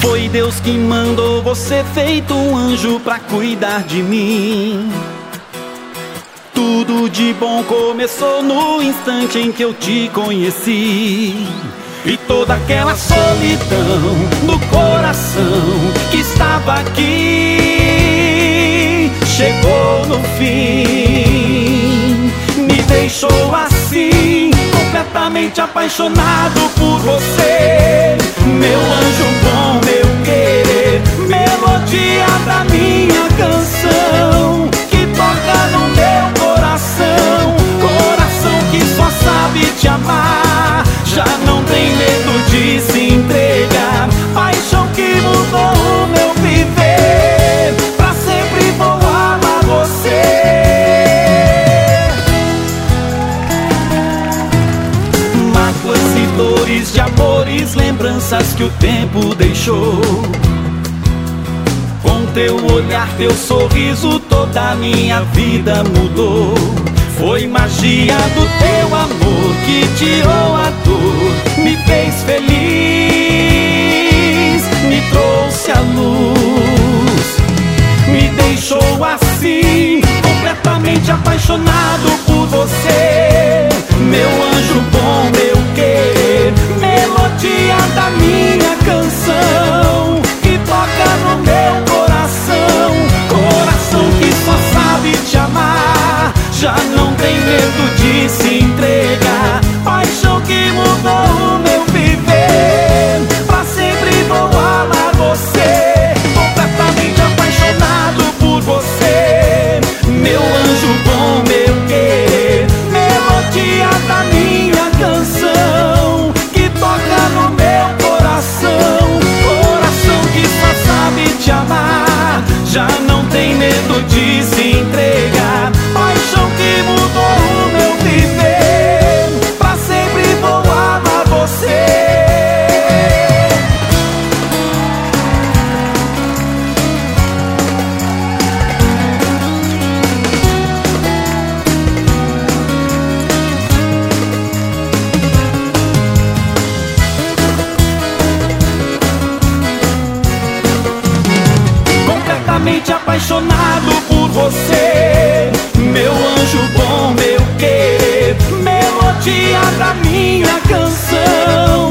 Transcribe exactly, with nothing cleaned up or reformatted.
Foi Deus que mandou você feito um anjo pra cuidar de mim. Tudo de bom começou no instante em que eu te conheci. E toda aquela solidão no coração que estava aqui chegou no fim. Me deixou assim, completamente apaixonado por você. Meu anjo bom, meu querer, melodia da minha canção que toca no meu coração. Coração que só sabe te amar, já não tem medo de se entregar. Paixão que mudou o meu viver, pra sempre vou amar você. Mágoas e dores de amores, lembranças que o tempo deixou. Com teu olhar, teu sorriso, toda a minha vida mudou. Foi magia do teu amor que tirou a dor, me fez feliz, me trouxe a luz. Me deixou assim, completamente apaixonado por você. Meu anjo bom, meu querer, melodia da minha canção que toca no meu coração. Coração que só sabe te amar, já não tem medo de se entregar. Paixão que mudou o meu viver, pra sempre vou amar você. Completamente apaixonado por você. Meu anjo bom, meu querer, melodia da minha canção que toca no meu coração. Coração que só sabe te amar, já não tem medo de se entregar. Paixão que mudou o meu viver, pra sempre vou amar você. Completamente apaixonado por você. Meu anjo bom, meu querer, melodia da minha canção